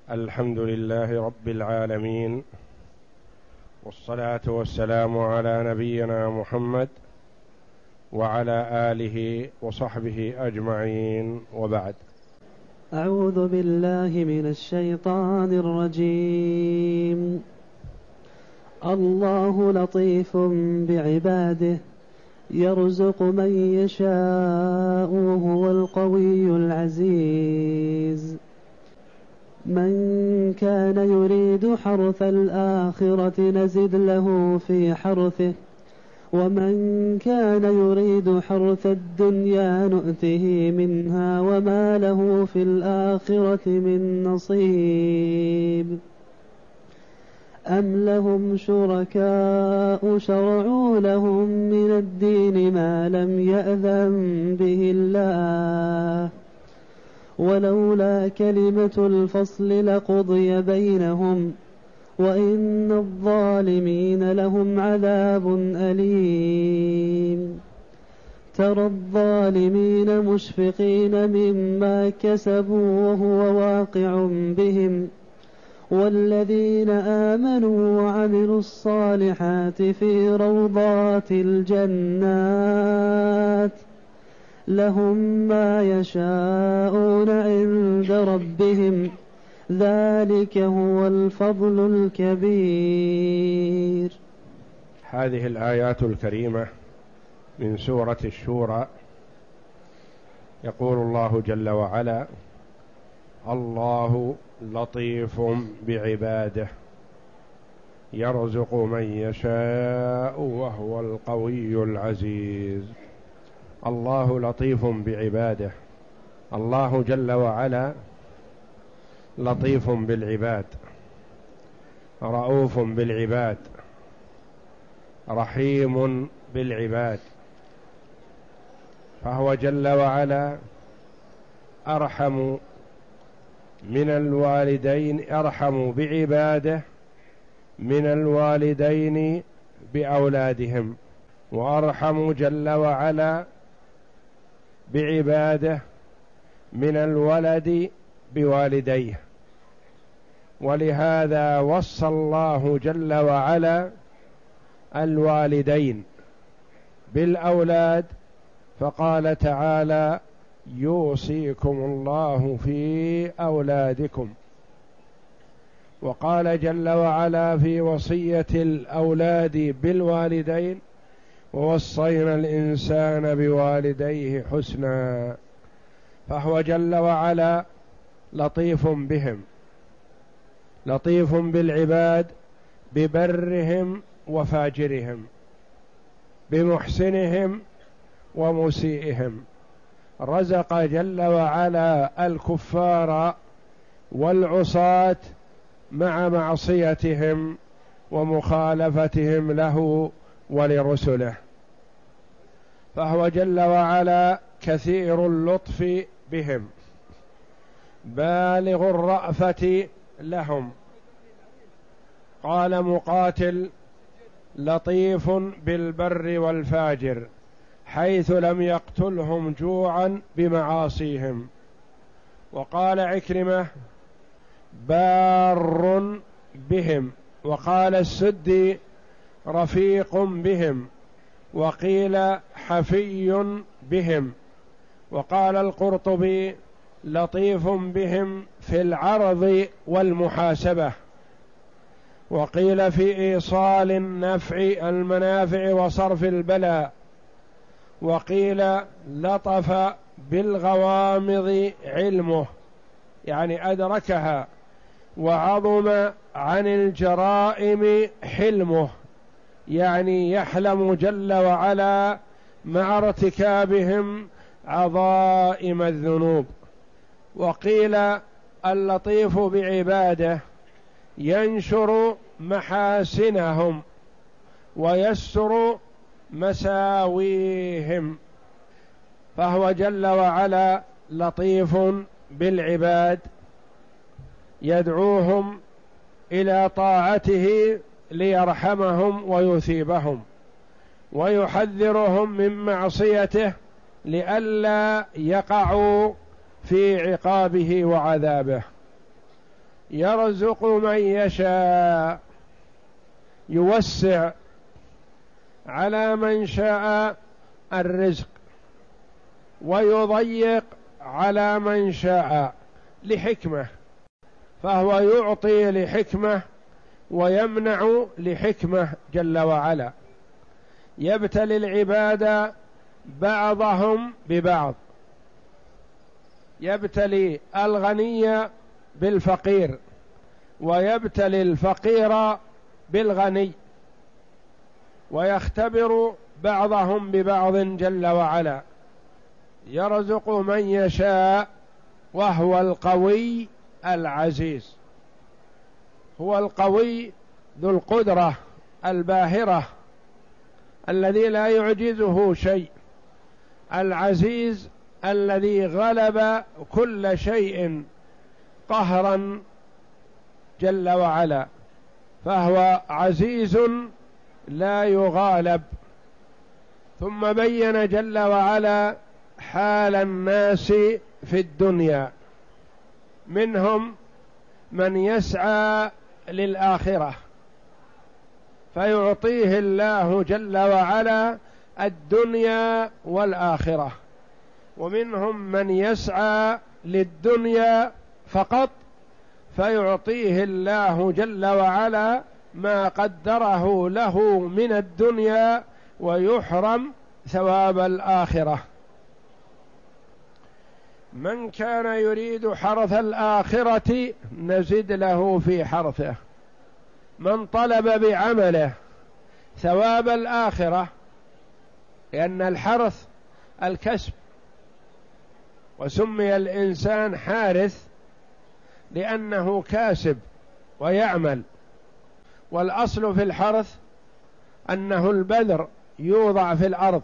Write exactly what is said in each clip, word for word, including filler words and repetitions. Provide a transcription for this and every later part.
الحمد لله رب العالمين، والصلاة والسلام على نبينا محمد وعلى آله وصحبه أجمعين، وبعد. أعوذ بالله من الشيطان الرجيم. الله لطيف بعباده يرزق من يشاء وهو القوي العزيز. من كان يريد حرث الآخرة نزد له في حرثه، ومن كان يريد حرث الدنيا نؤته منها وما له في الآخرة من نصيب. أم لهم شركاء شرعوا لهم من الدين ما لم يأذن به الله، ولولا كلمة الفصل لقضي بينهم وإن الظالمين لهم عذاب أليم. ترى الظالمين مشفقين مما كسبوا وهو واقع بهم، والذين آمنوا وعملوا الصالحات في روضات الجنات لهم ما يشاءون عند ربهم، ذلك هو الفضل الكبير. هذه الآيات الكريمة من سورة الشورى. يقول الله جل وعلا: الله لطيف بعباده يرزق من يشاء وهو القوي العزيز. الله لطيف بعباده. الله جل وعلا لطيف بالعباد، رؤوف بالعباد، رحيم بالعباد، فهو جل وعلا أرحم من الوالدين، أرحم بعباده من الوالدين بأولادهم، وأرحم جل وعلا بعباده من الولد بوالديه. ولهذا وصى الله جل وعلا الوالدين بالأولاد، فقال تعالى: يوصيكم الله في أولادكم. وقال جل وعلا في وصية الأولاد بالوالدين: ووصينا الإنسان بوالديه حسنا. فهو جل وعلا لطيف بهم، لطيف بالعباد، ببرهم وفاجرهم، بمحسنهم ومسيئهم. رزق جل وعلا الكفار والعصاة مع معصيتهم ومخالفتهم له ولرسله، فهو جل وعلا كثير اللطف بهم، بالغ الرأفة لهم. قال مقاتل: لطيف بالبر والفاجر، حيث لم يقتلهم جوعا بمعاصيهم. وقال عكرمة: بار بهم. وقال السدي: رفيق بهم. وقيل: حفي بهم. وقال القرطبي: لطيف بهم في العرض والمحاسبة. وقيل: في إيصال النفع المنافع وصرف البلاء. وقيل: لطف بالغوامض علمه، يعني أدركها. وعظم عن الجرائم حلمه، يعني يحلم جل وعلا مع ارتكابهم عظائم الذنوب. وقيل: اللطيف بعباده ينشر محاسنهم ويستر مساويهم، فهو جل وعلا لطيف بالعباد، يدعوهم إلى طاعته ليرحمهم ويثيبهم، ويحذرهم من معصيته لئلا يقعوا في عقابه وعذابه. يرزق من يشاء، يوسع على من شاء الرزق ويضيق على من شاء لحكمة، فهو يعطي لحكمة ويمنع لحكمة جل وعلا. يبتلي العباد بعضهم ببعض، يبتلي الغني بالفقير ويبتلي الفقير بالغني، ويختبر بعضهم ببعض جل وعلا. يرزق من يشاء وهو القوي العزيز، هو القوي ذو القدرة الباهرة الذي لا يعجزه شيء، العزيز الذي غلب كل شيء قهرا جل وعلا، فهو عزيز لا يغالب. ثم بين جل وعلا حال الناس في الدنيا، منهم من يسعى للآخرة فيعطيه الله جل وعلا الدنيا والآخرة، ومنهم من يسعى للدنيا فقط فيعطيه الله جل وعلا ما قدره له من الدنيا ويحرم ثواب الآخرة. من كان يريد حرث الآخرة نزد له في حرثه، من طلب بعمله ثواب الآخرة، لأن الحرث الكسب، وسمي الإنسان حارث لأنه كاسب ويعمل. والأصل في الحرث أنه البذر يوضع في الأرض،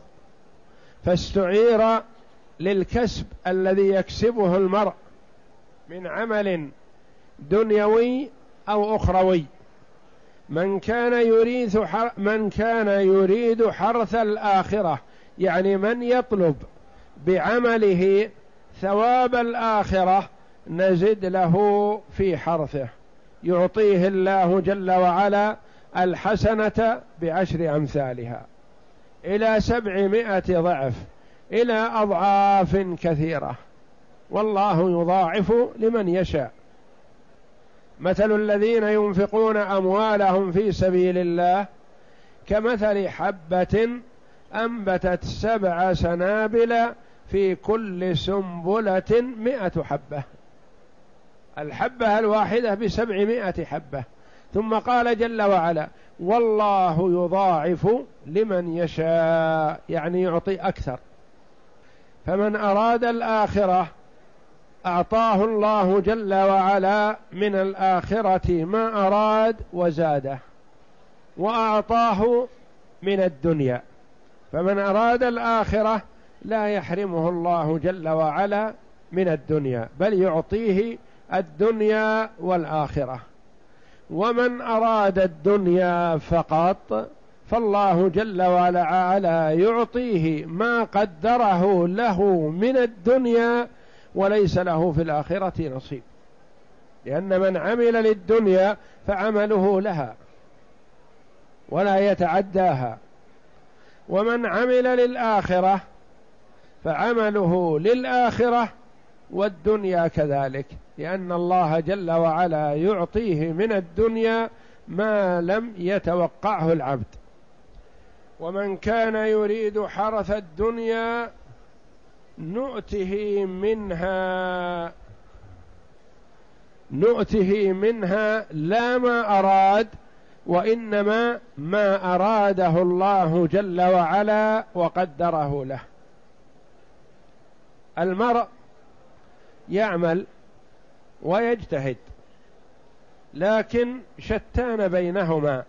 فاستعير للكسب الذي يكسبه المرء من عمل دنيوي أو أخروي. من كان يريد من كان يريد حرث الآخرة، يعني من يطلب بعمله ثواب الآخرة نزد له في حرثه، يعطيه الله جل وعلا الحسنة بعشر أمثالها إلى سبعمائة ضعف، إلى أضعاف كثيرة، والله يضاعف لمن يشاء. مثل الذين ينفقون أموالهم في سبيل الله كمثل حبة أنبتت سبع سنابل في كل سنبلة مئة حبة، الحبة الواحدة بسبعمائة حبة. ثم قال جل وعلا والله يضاعف لمن يشاء، يعني يعطي أكثر. فمن أراد الآخرة أعطاه الله جل وعلا من الآخرة ما أراد وزاده، وأعطاه من الدنيا. فمن أراد الآخرة لا يحرمه الله جل وعلا من الدنيا، بل يعطيه الدنيا والآخرة. ومن أراد الدنيا فقط فالله جل وعلا يعطيه ما قدره له من الدنيا وليس له في الآخرة نصيب، لأن من عمل للدنيا فعمله لها ولا يتعداها، ومن عمل للآخرة فعمله للآخرة والدنيا كذلك، لأن الله جل وعلا يعطيه من الدنيا ما لم يتوقعه العبد. ومن كان يريد حرث الدنيا نؤته منها نؤته منها لا ما أراد، وإنما ما أراده الله جل وعلا وقدره له. المرء يعمل ويجتهد، لكن شتان بينهما،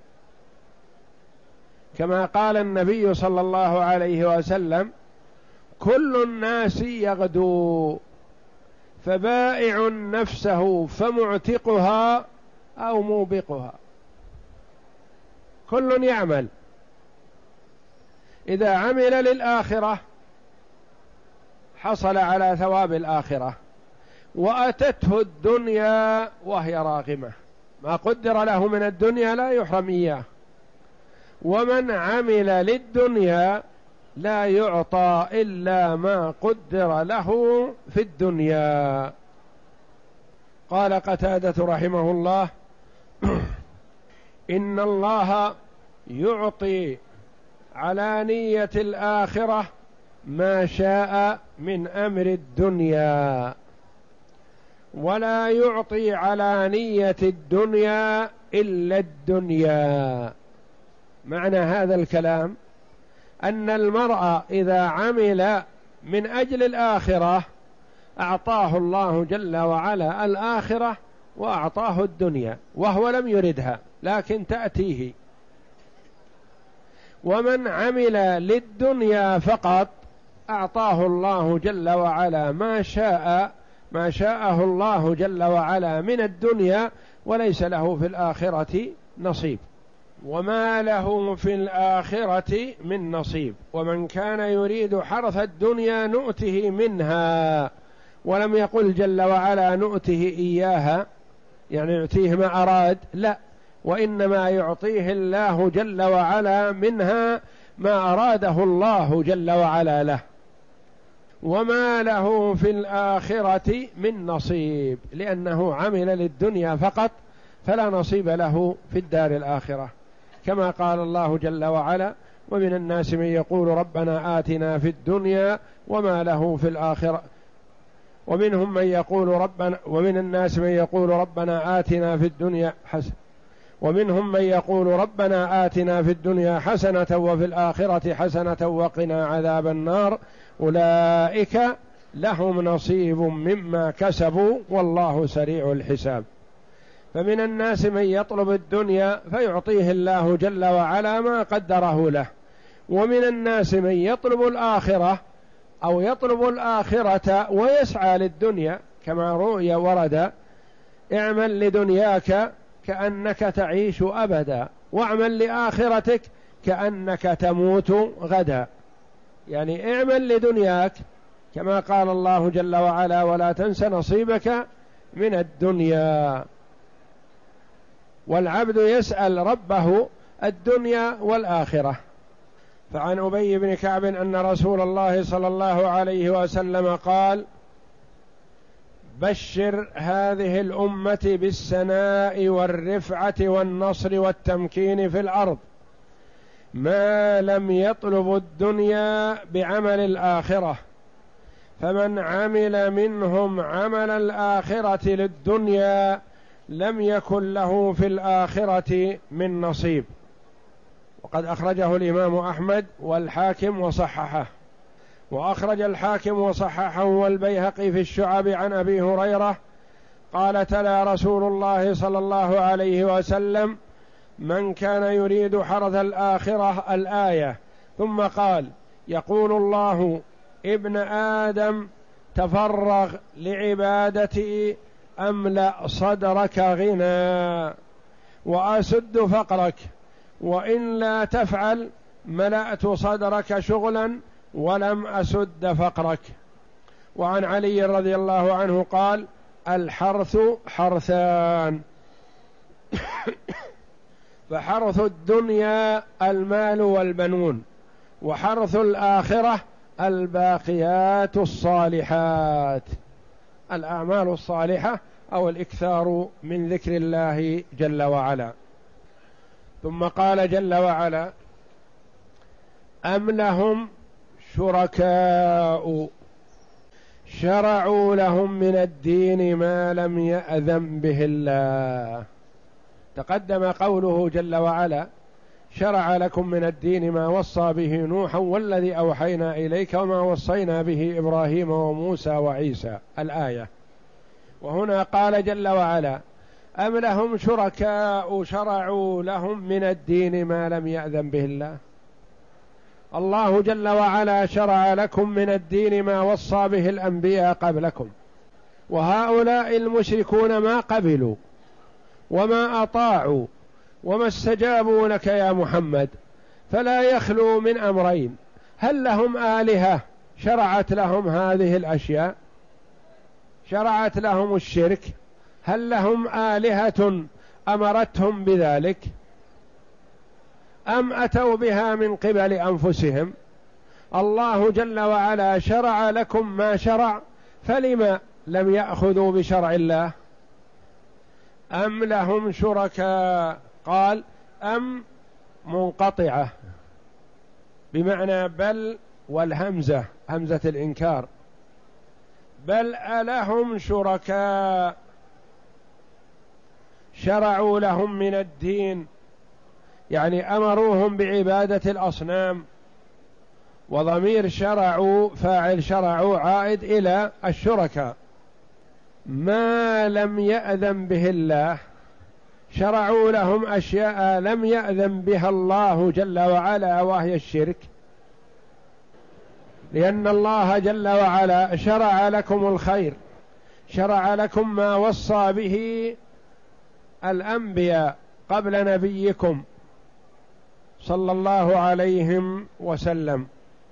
كما قال النبي صلى الله عليه وسلم كل الناس يغدو فبائع نفسه فمعتقها أو موبقها. كل يعمل، إذا عمل للآخرة حصل على ثواب الآخرة، وأتته الدنيا وهي راغمة، ما قدر له من الدنيا لا يحرم إياه. ومن عمل للدنيا لا يعطى إلا ما قدر له في الدنيا. قال قتادة رحمه الله: إن الله يعطي على نية الآخرة ما شاء من أمر الدنيا، ولا يعطي على نية الدنيا إلا الدنيا. معنى هذا الكلام أن المرء إذا عمل من أجل الآخرة أعطاه الله جل وعلا الآخرة وأعطاه الدنيا وهو لم يردها لكن تأتيه. ومن عمل للدنيا فقط أعطاه الله جل وعلا ما شاء ما شاءه الله جل وعلا من الدنيا، وليس له في الآخرة نصيب. وما له في الآخرة من نصيب. ومن كان يريد حرث الدنيا نؤته منها، ولم يقل جل وعلا نؤته إياها يعني يعطيه ما أراد، لا، وإنما يعطيه الله جل وعلا منها ما أراده الله جل وعلا له. وما له في الآخرة من نصيب، لأنه عمل للدنيا فقط فلا نصيب له في الدار الآخرة، كما قال الله جل وعلا: ومن الناس من يقول ربنا آتنا في الدنيا وما له في الآخرة ومنهم من يقول ربنا ومن الناس من يقول ربنا آتنا في الدنيا حسنة ومنهم من يقول ربنا آتنا في الدنيا حسنة وفي الآخرة حسنة وقنا عذاب النار أولئك لهم نصيب مما كسبوا والله سريع الحساب. فمن الناس من يطلب الدنيا فيعطيه الله جل وعلا ما قدره له، ومن الناس من يطلب الآخرة أو يطلب الآخرة ويسعى للدنيا، كما رؤي ورد: اعمل لدنياك كأنك تعيش أبدا واعمل لآخرتك كأنك تموت غدا. يعني اعمل لدنياك كما قال الله جل وعلا: ولا تنس نصيبك من الدنيا. والعبد يسأل ربه الدنيا والآخرة. فعن أبي بن كعب أن رسول الله صلى الله عليه وسلم قال: بشر هذه الأمة بالسناء والرفعة والنصر والتمكين في الأرض ما لم يطلب الدنيا بعمل الآخرة، فمن عمل منهم عمل الآخرة للدنيا لم يكن له في الآخرة من نصيب. وقد أخرجه الإمام أحمد والحاكم وصححه، وأخرج الحاكم وصححه والبيهقي في الشعب عن أبي هريرة قال: تلا رسول الله صلى الله عليه وسلم: من كان يريد حرث الآخرة الآية، ثم قال: يقول الله: ابن آدم تفرغ لعبادتي أملأ صدرك غنى وأسد فقرك، وإن لا تفعل ملأت صدرك شغلا ولم أسد فقرك. وعن علي رضي الله عنه قال: الحرث حرثان فحرث الدنيا المال والبنون، وحرث الآخرة الباقيات الصالحات، الأعمال الصالحة أو الإكثار من ذكر الله جل وعلا. ثم قال جل وعلا: أم لهم شركاء شرعوا لهم من الدين ما لم يأذن به الله. تقدم قوله جل وعلا: شرع لكم من الدين ما وصى به نوحا والذي أوحينا إليك وما وصينا به إبراهيم وموسى وعيسى، الآية. وهنا قال جل وعلا: أم لهم شركاء شرعوا لهم من الدين ما لم يأذن به الله. الله جل وعلا شرع لكم من الدين ما وصى به الأنبياء قبلكم، وهؤلاء المشركون ما قبلوا وما أطاعوا وما استجابوا لك يا محمد، فلا يخلو من أمرين: هل لهم آلهة شرعت لهم هذه الأشياء؟ شرعت لهم الشرك، هل لهم آلهة أمرتهم بذلك أم أتوا بها من قبل أنفسهم؟ الله جل وعلا شرع لكم ما شرع، فلما لم يأخذوا بشرع الله؟ أم لهم شركاء؟ قال أم منقطعة بمعنى بل والهمزة همزة الإنكار، بل ألهم شركاء شرعوا لهم من الدين، يعني أمروهم بعبادة الأصنام، وضمير شرعوا فاعل شرعوا عائد إلى الشركاء، ما لم يأذن به الله، شرعوا لهم أشياء لم يأذن بها الله جل وعلا وهي الشرك، لأن الله جل وعلا شرع لكم الخير، شرع لكم ما وصى به الأنبياء قبل نبيكم صلى الله عليهم وسلم.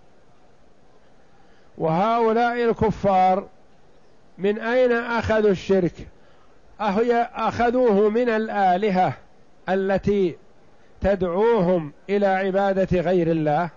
وهؤلاء الكفار من أين أخذوا الشرك؟ أخذوه من الآلهة التي تدعوهم إلى عبادة غير الله،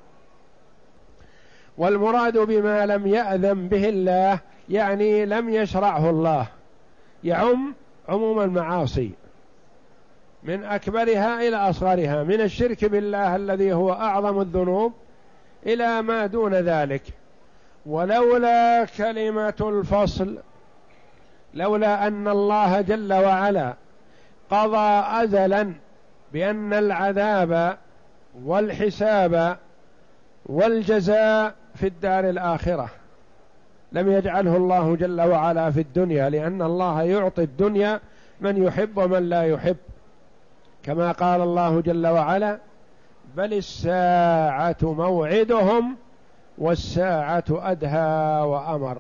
والمراد بما لم يأذن به الله يعني لم يشرعه الله، يعم عموم المعاصي من أكبرها إلى أصغرها، من الشرك بالله الذي هو أعظم الذنوب إلى ما دون ذلك. ولولا كلمة الفصل، لولا أن الله جل وعلا قضى أزلا بأن العذاب والحساب والجزاء في الدار الآخرة، لم يجعله الله جل وعلا في الدنيا، لأن الله يعطي الدنيا من يحب ومن لا يحب، كما قال الله جل وعلا بل الساعة موعدهم والساعة أدهى وأمر.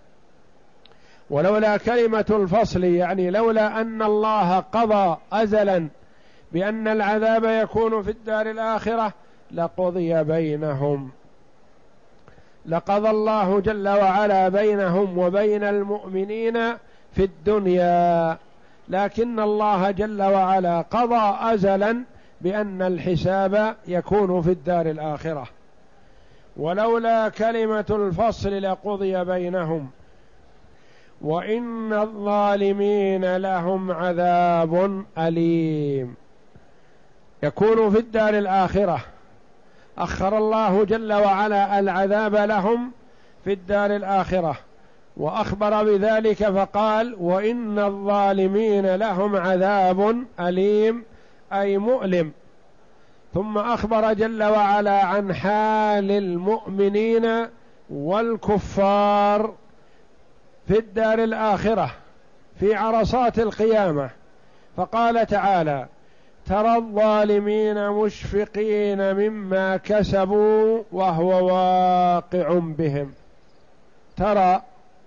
ولولا كلمة الفصل يعني لولا أن الله قضى أزلا بأن العذاب يكون في الدار الآخرة لقضي بينهم، لقضى الله جل وعلا بينهم وبين المؤمنين في الدنيا، لكن الله جل وعلا قضى أزلا بأن الحساب يكون في الدار الآخرة. ولولا كلمة الفصل لقضي بينهم وإن الظالمين لهم عذاب أليم، يكون في الدار الآخرة، أخر الله جل وعلا العذاب لهم في الدار الآخرة، وأخبر بذلك فقال وإن الظالمين لهم عذاب أليم أي مؤلم، ثم أخبر جل وعلا عن حال المؤمنين والكفار في الدار الآخرة في عرصات القيامة، فقال تعالى ترى الظالمين مشفقين مما كسبوا وهو واقع بهم. ترى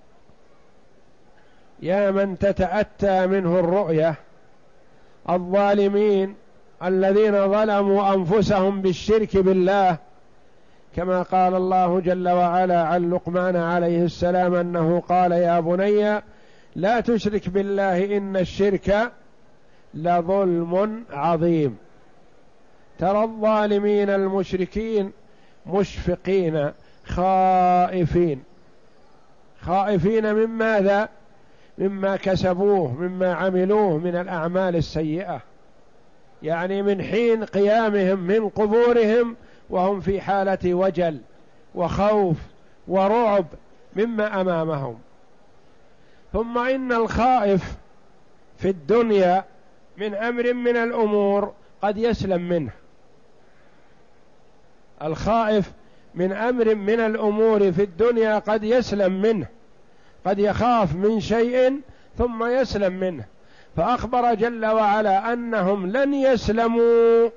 يا من تتأتى منه الرؤية الظالمين الذين ظلموا أنفسهم بالشرك بالله، كما قال الله جل وعلا عن لقمان عليه السلام أنه قال يا بني لا تشرك بالله إن الشرك لظلم عظيم. ترى الظالمين المشركين مشفقين خائفين، خائفين من ماذا؟ مما كسبوه مما عملوه من الأعمال السيئة، يعني من حين قيامهم من قبورهم وهم في حالة وجل وخوف ورعب مما أمامهم. ثم إن الخائف في الدنيا من أمر من الأمور قد يسلم منه، الخائف من أمر من الأمور في الدنيا قد يسلم منه، قد يخاف من شيء ثم يسلم منه، فأخبر جل وعلا أنهم لن يسلموا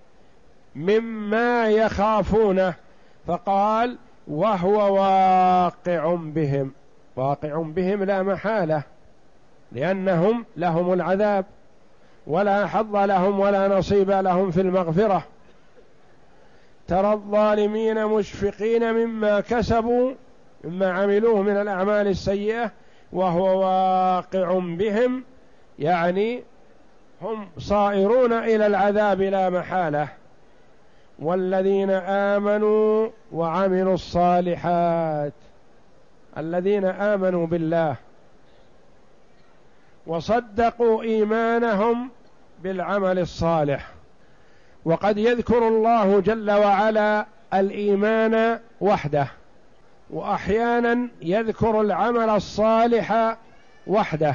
مما يخافونه، فقال وهو واقع بهم، واقع بهم لا محالة، لأنهم لهم العذاب ولا حظ لهم ولا نصيب لهم في المغفرة. ترى الظالمين مشفقين مما كسبوا مما عملوه من الأعمال السيئة وهو واقع بهم، يعني هم صائرون إلى العذاب لا محالة. والذين آمنوا وعملوا الصالحات، الذين آمنوا بالله وصدقوا إيمانهم بالعمل الصالح. وقد يذكر الله جل وعلا الإيمان وحده، وأحيانا يذكر العمل الصالح وحده،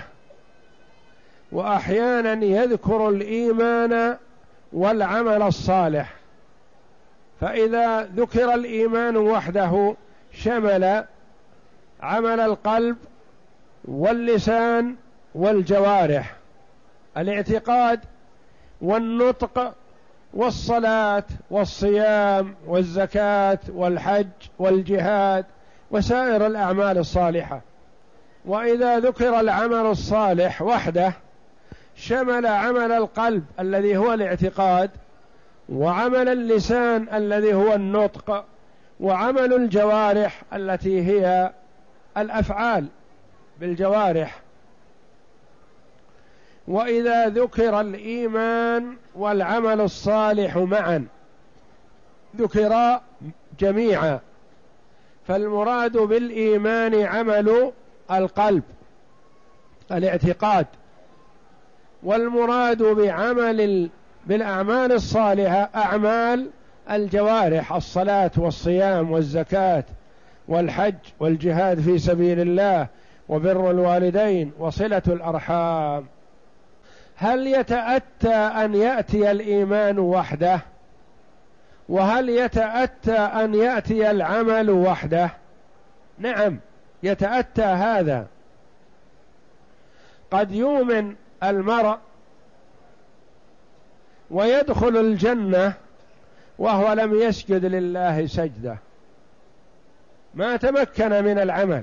وأحيانا يذكر الإيمان والعمل الصالح. فإذا ذكر الإيمان وحده شمل عمل القلب واللسان والجوارح، الاعتقاد والنطق والصلاة والصيام والزكاة والحج والجهاد وسائر الأعمال الصالحة. وإذا ذكر العمل الصالح وحده شمل عمل القلب الذي هو الاعتقاد، وعمل اللسان الذي هو النطق، وعمل الجوارح التي هي الأفعال بالجوارح. وإذا ذكر الإيمان والعمل الصالح معا ذكرا جميعا، فالمراد بالإيمان عمل القلب الاعتقاد، والمراد بعمل بالأعمال الصالحة أعمال الجوارح، الصلاة والصيام والزكاة والحج والجهاد في سبيل الله وبر الوالدين وصلة الأرحام. هل يتأتى أن يأتي الإيمان وحده؟ وهل يتأتى أن يأتي العمل وحده؟ نعم يتأتى هذا. قد يؤمن المرء ويدخل الجنة وهو لم يسجد لله سجدة، ما تمكن من العمل،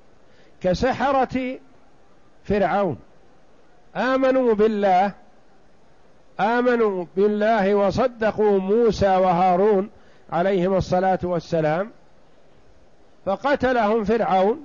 كسحرة فرعون. آمنوا بالله آمنوا بالله وصدقوا موسى وهارون عليهم الصلاة والسلام، فقتلهم فرعون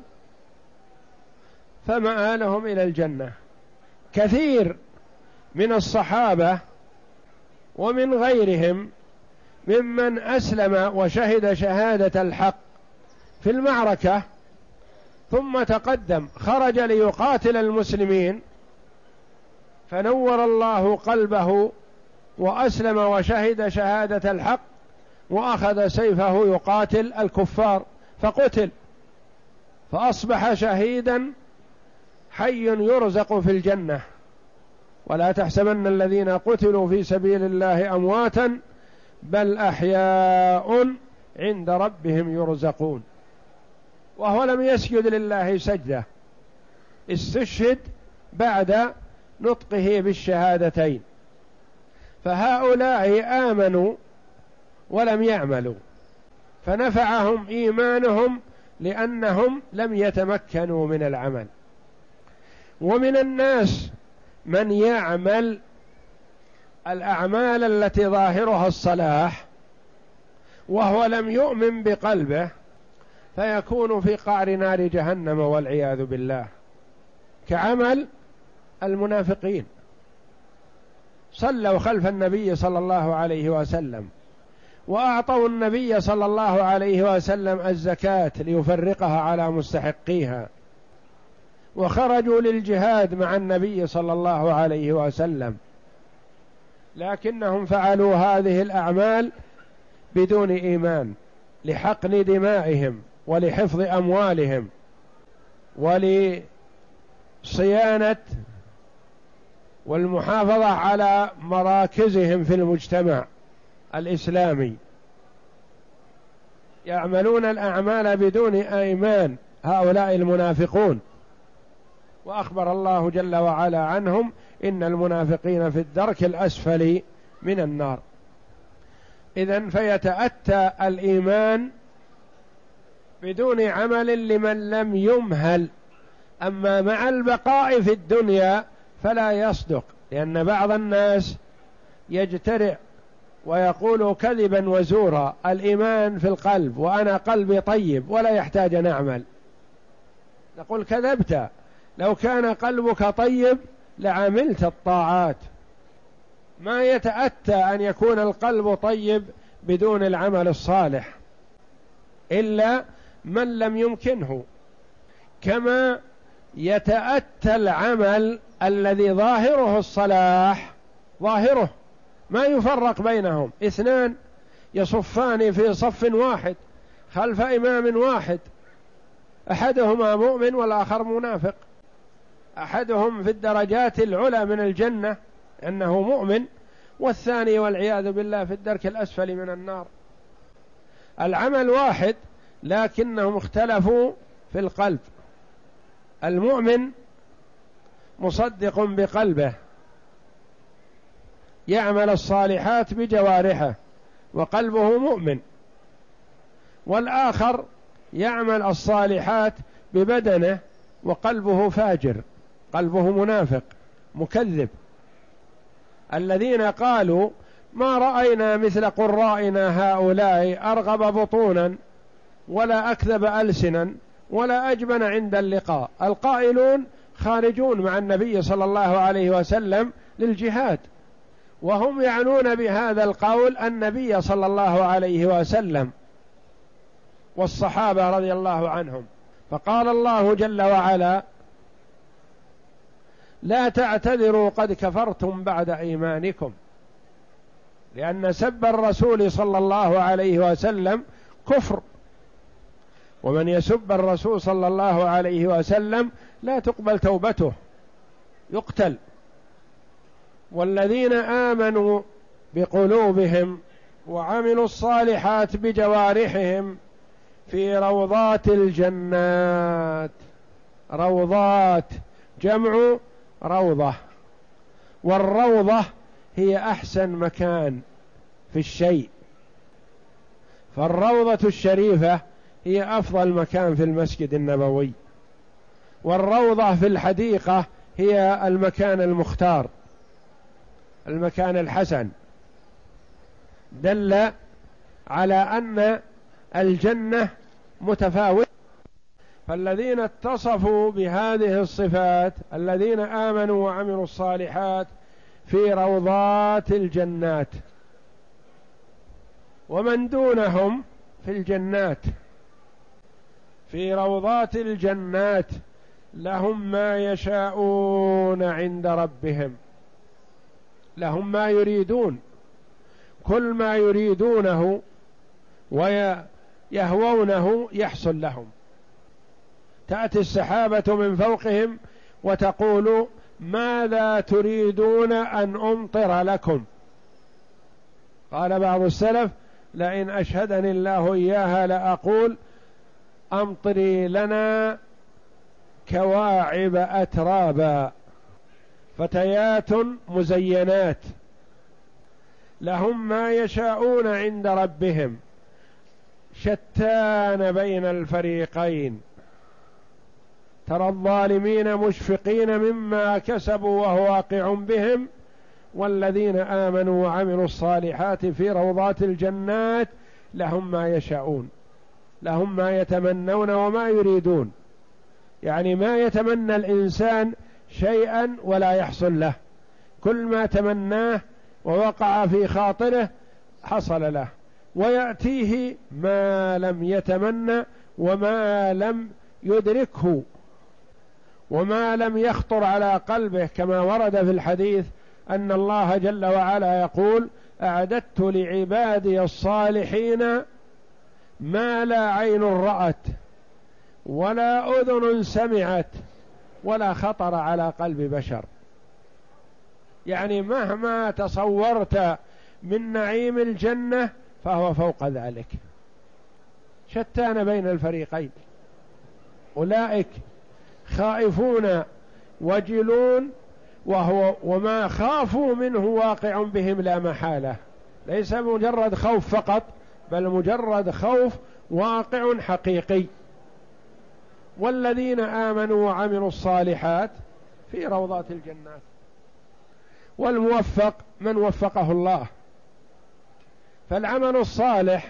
فمآلهم إلى الجنة. كثير من الصحابة ومن غيرهم ممن أسلم وشهد شهادة الحق في المعركة ثم تقدم خرج ليقاتل المسلمين، فنور الله قلبه وأسلم وشهد شهادة الحق، وأخذ سيفه يقاتل الكفار فقتل، فأصبح شهيدا حي يرزق في الجنة. ولا تحسبن الذين قتلوا في سبيل الله أمواتا بل أحياء عند ربهم يرزقون. وهو لم يسجد لله سجدة، استشهد بعد نطقه بالشهادتين. فهؤلاء آمنوا ولم يعملوا، فنفعهم إيمانهم لأنهم لم يتمكنوا من العمل. ومن الناس من يعمل الأعمال التي ظاهرها الصلاح وهو لم يؤمن بقلبه، فيكون في قعر نار جهنم والعياذ بالله، كعمل المنافقين. صلوا خلف النبي صلى الله عليه وسلم، وأعطوا النبي صلى الله عليه وسلم الزكاة ليفرقها على مستحقيها، وخرجوا للجهاد مع النبي صلى الله عليه وسلم، لكنهم فعلوا هذه الأعمال بدون إيمان، لحقن دمائهم ولحفظ أموالهم ولصيانة والمحافظة على مراكزهم في المجتمع الإسلامي. يعملون الأعمال بدون إيمان هؤلاء المنافقون، وأخبر الله جل وعلا عنهم إن المنافقين في الدرك الأسفل من النار. إذن فيتأتى الإيمان بدون عمل لمن لم يمهل. أما مع البقاء في الدنيا فلا يصدق، لأن بعض الناس يجترئ ويقول كذبا وزورا الإيمان في القلب وأنا قلبي طيب ولا يحتاج أن أعمل. نقول كذبت، لو كان قلبك طيب لعملت الطاعات. ما يتأتى أن يكون القلب طيب بدون العمل الصالح إلا من لم يمكنه، كما يتأتى العمل الذي ظاهره الصلاح، ظاهره ما يفرق بينهم، اثنان يصفان في صف واحد خلف إمام واحد، أحدهما مؤمن والآخر منافق، أحدهم في الدرجات العلى من الجنة أنه مؤمن، والثاني والعياذ بالله في الدرك الأسفل من النار. العمل واحد لكنهم اختلفوا في القلب. المؤمن مصدق بقلبه يعمل الصالحات بجوارحه وقلبه مؤمن، والآخر يعمل الصالحات ببدنه وقلبه فاجر، قلبه منافق مكذب. الذين قالوا ما رأينا مثل قرائنا هؤلاء أرغب بطونا ولا أكذب ألسنا ولا أجبن عند اللقاء، القائلون خارجون مع النبي صلى الله عليه وسلم للجهاد، وهم يعنون بهذا القول النبي صلى الله عليه وسلم والصحابة رضي الله عنهم. فقال الله جل وعلا لا تعتذروا قد كفرتم بعد إيمانكم، لأن سب الرسول صلى الله عليه وسلم كفر، ومن يسب الرسول صلى الله عليه وسلم لا تقبل توبته، يقتل. والذين آمنوا بقلوبهم وعملوا الصالحات بجوارحهم في روضات الجنات. روضات جمع روضة، والروضة هي أحسن مكان في الشيء، فالروضة الشريفة هي أفضل مكان في المسجد النبوي، والروضة في الحديقة هي المكان المختار، المكان الحسن. دل على أن الجنة متفاوتة. فالذين اتصفوا بهذه الصفات الذين آمنوا وعملوا الصالحات في روضات الجنات، ومن دونهم في الجنات في روضات الجنات لهم ما يشاءون عند ربهم، لهم ما يريدون، كل ما يريدونه ويهوونه يحصل لهم. تأتي السحابة من فوقهم وتقول ماذا تريدون أن أمطر لكم؟ قال بعض السلف لئن أشهدني الله إياها لأقول أمطري لنا كواعب أترابا، فتيات مزينات لهم ما يشاءون عند ربهم، شتان بين الفريقين، ترى الظالمين مشفقين مما كسبوا وهو واقع بهم، والذين آمنوا وعملوا الصالحات في روضات الجنات لهم ما يشاءون، لهم ما يتمنون وما يريدون. يعني ما يتمنى الإنسان شيئا ولا يحصل له، كل ما تمناه ووقع في خاطره حصل له، ويأتيه ما لم يتمنى وما لم يدركه وما لم يخطر على قلبه، كما ورد في الحديث أن الله جل وعلا يقول أعددت لعبادي الصالحين ما لا عين رأت ولا أذن سمعت ولا خطر على قلب بشر. يعني مهما تصورت من نعيم الجنة فهو فوق ذلك، شتان بين الفريقين. أولئك خائفون وجلون، وهو وما خافوا منه واقع بهم لا محالة، ليس مجرد خوف فقط بل مجرد خوف واقع حقيقي. والذين آمنوا وعملوا الصالحات في روضات الجنات. والموفق من وفقه الله. فالعمل الصالح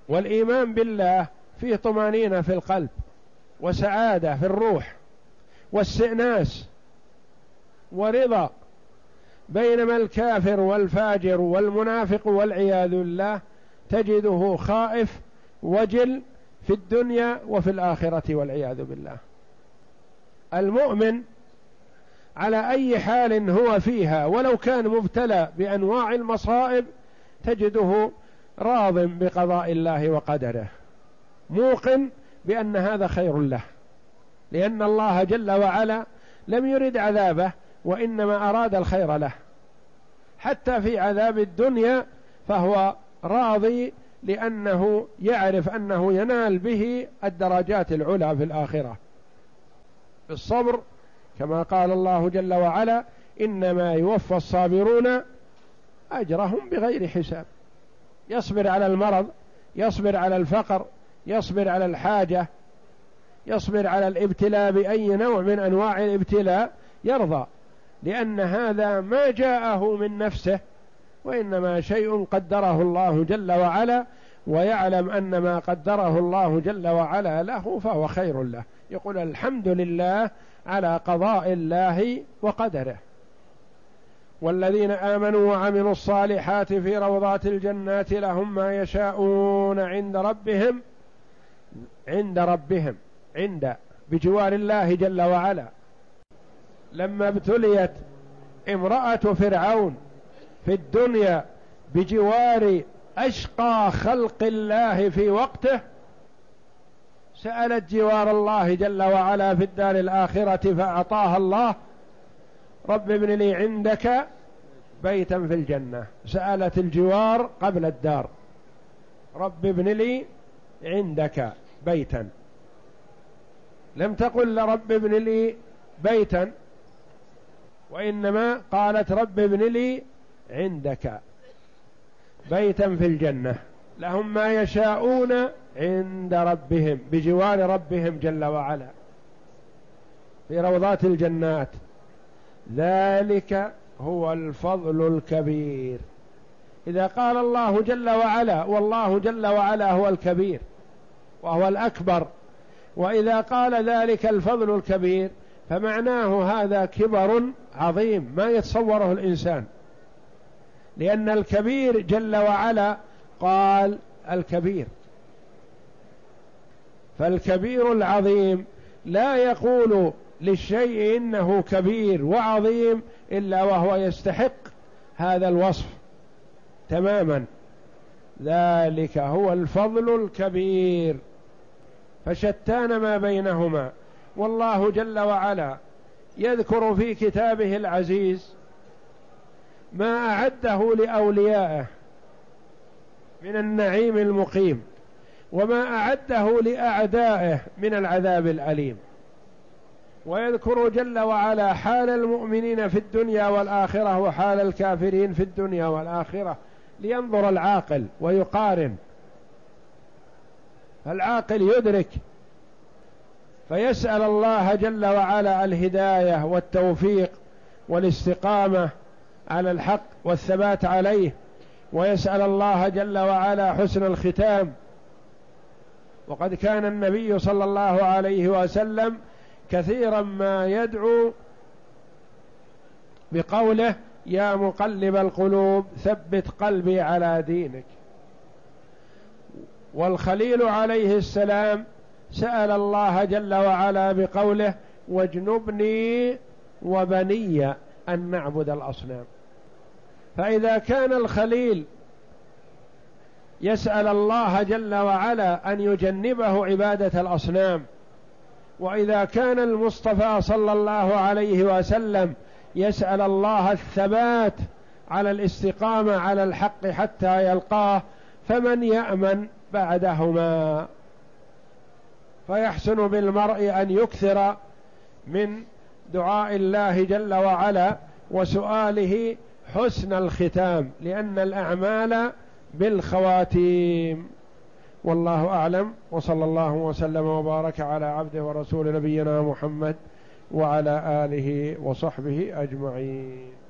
والإيمان بالله فيه طمأنينة في القلب وسعادة في الروح، واستئناس ورضا، بينما الكافر والفاجر والمنافق والعياذ بالله تجده خائف وجل في الدنيا وفي الآخرة والعياذ بالله. المؤمن على أي حال هو فيها ولو كان مبتلى بأنواع المصائب تجده راض بقضاء الله وقدره، موقن بأن هذا خير له، لأن الله جل وعلا لم يرد عذابه وإنما أراد الخير له. حتى في عذاب الدنيا فهو راضي لأنه يعرف أنه ينال به الدرجات العلى في الآخرة بالصبر، كما قال الله جل وعلا: إنما يوفى الصابرون أجرهم بغير حساب. يصبر على المرض، يصبر على الفقر، يصبر على الحاجة، يصبر على الابتلاء بأي نوع من أنواع الابتلاء، يرضى، لأن هذا ما جاءه من نفسه وإنما شيء قدره الله جل وعلا، ويعلم أن ما قدره الله جل وعلا له فهو خير له. يقول الحمد لله على قضاء الله وقدره. والذين آمنوا وعملوا الصالحات في روضات الجنات لهم ما يشاءون عند ربهم، عند ربهم، عند بجوار الله جل وعلا. لما ابتليت امرأة فرعون في الدنيا بجوار أشقى خلق الله في وقته، سألت جوار الله جل وعلا في الدار الآخرة فأعطاها الله: رب ابن لي عندك بيتا في الجنة. سألت الجوار قبل الدار: رب ابن لي عندك بيتا، لم تقل لرب ابن لي بيتا، وإنما قالت رب ابن لي عندك بيتا في الجنة لهم ما يشاءون عند ربهم، بجوار ربهم جل وعلا في روضات الجنات. ذلك هو الفضل الكبير. إذا قال الله جل وعلا، والله جل وعلا هو الكبير وهو الأكبر، وإذا قال ذلك الفضل الكبير فمعناه هذا كبر عظيم ما يتصوره الإنسان، لأن الكبير جل وعلا قال الكبير. فالكبير العظيم لا يقول للشيء إنه كبير وعظيم إلا وهو يستحق هذا الوصف تماما. ذلك هو الفضل الكبير، فشتان ما بينهما. والله جل وعلا يذكر في كتابه العزيز ما أعده لأوليائه من النعيم المقيم، وما أعده لأعدائه من العذاب الأليم، ويذكر جل وعلا حال المؤمنين في الدنيا والآخرة وحال الكافرين في الدنيا والآخرة، لينظر العاقل ويقارن. فالعاقل يدرك فيسأل الله جل وعلا الهداية والتوفيق والاستقامة على الحق والثبات عليه، ويسأل الله جل وعلا حسن الختام. وقد كان النبي صلى الله عليه وسلم كثيرا ما يدعو بقوله: يا مقلب القلوب ثبت قلبي على دينك. والخليل عليه السلام سأل الله جل وعلا بقوله: واجنبني وبني أن نعبد الأصنام. فإذا كان الخليل يسأل الله جل وعلا أن يجنبه عبادة الأصنام، وإذا كان المصطفى صلى الله عليه وسلم يسأل الله الثبات على الاستقامة على الحق حتى يلقاه، فمن يأمن بعدهما؟ فيحسن بالمرء أن يكثر من دعاء الله جل وعلا وسؤاله حسن الختام، لأن الأعمال بالخواتيم. والله أعلم، وصلى الله وسلم وبارك على عبده ورسول نبينا محمد وعلى آله وصحبه أجمعين.